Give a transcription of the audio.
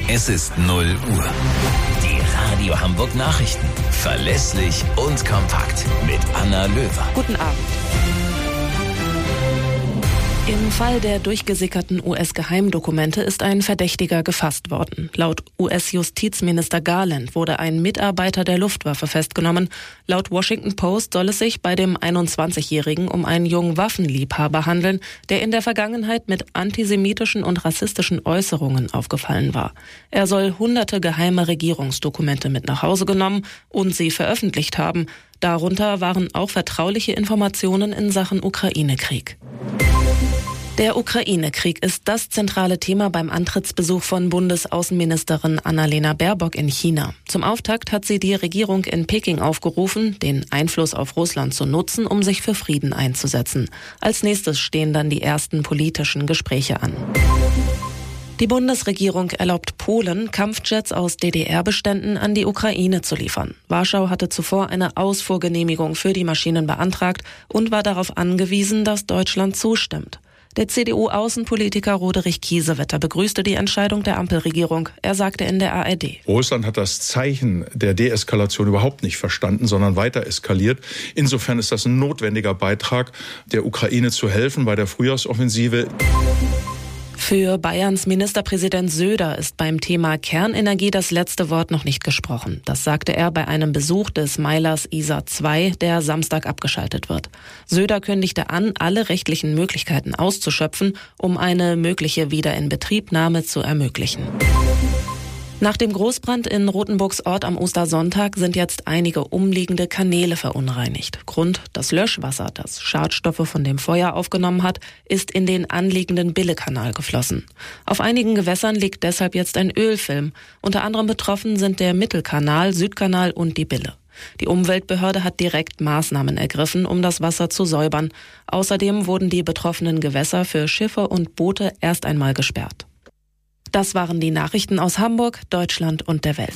Es ist 0 Uhr. Die Radio Hamburg Nachrichten. Verlässlich und kompakt. Mit Anna Löwer. Guten Abend. Im Fall der durchgesickerten US-Geheimdokumente ist ein Verdächtiger gefasst worden. Laut US-Justizminister Garland wurde ein Mitarbeiter der Luftwaffe festgenommen. Laut Washington Post soll es sich bei dem 21-Jährigen um einen jungen Waffenliebhaber handeln, der in der Vergangenheit mit antisemitischen und rassistischen Äußerungen aufgefallen war. Er soll hunderte geheime Regierungsdokumente mit nach Hause genommen und sie veröffentlicht haben. Darunter waren auch vertrauliche Informationen in Sachen Ukraine-Krieg. Der Ukraine-Krieg ist das zentrale Thema beim Antrittsbesuch von Bundesaußenministerin Annalena Baerbock in China. Zum Auftakt hat sie die Regierung in Peking aufgerufen, den Einfluss auf Russland zu nutzen, um sich für Frieden einzusetzen. Als nächstes stehen dann die ersten politischen Gespräche an. Die Bundesregierung erlaubt Polen, Kampfjets aus DDR-Beständen an die Ukraine zu liefern. Warschau hatte zuvor eine Ausfuhrgenehmigung für die Maschinen beantragt und war darauf angewiesen, dass Deutschland zustimmt. Der CDU-Außenpolitiker Roderich Kiesewetter begrüßte die Entscheidung der Ampelregierung. Er sagte in der ARD: Russland hat das Zeichen der Deeskalation überhaupt nicht verstanden, sondern weiter eskaliert. Insofern ist das ein notwendiger Beitrag, der Ukraine zu helfen bei der Frühjahrsoffensive. Für Bayerns Ministerpräsident Söder ist beim Thema Kernenergie das letzte Wort noch nicht gesprochen. Das sagte er bei einem Besuch des Meilers Isar 2, der Samstag abgeschaltet wird. Söder kündigte an, alle rechtlichen Möglichkeiten auszuschöpfen, um eine mögliche Wiederinbetriebnahme zu ermöglichen. Nach dem Großbrand in Rothenburgs Ort am Ostersonntag sind jetzt einige umliegende Kanäle verunreinigt. Grund: das Löschwasser, das Schadstoffe von dem Feuer aufgenommen hat, ist in den anliegenden Billekanal geflossen. Auf einigen Gewässern liegt deshalb jetzt ein Ölfilm. Unter anderem betroffen sind der Mittelkanal, Südkanal und die Bille. Die Umweltbehörde hat direkt Maßnahmen ergriffen, um das Wasser zu säubern. Außerdem wurden die betroffenen Gewässer für Schiffe und Boote erst einmal gesperrt. Das waren die Nachrichten aus Hamburg, Deutschland und der Welt.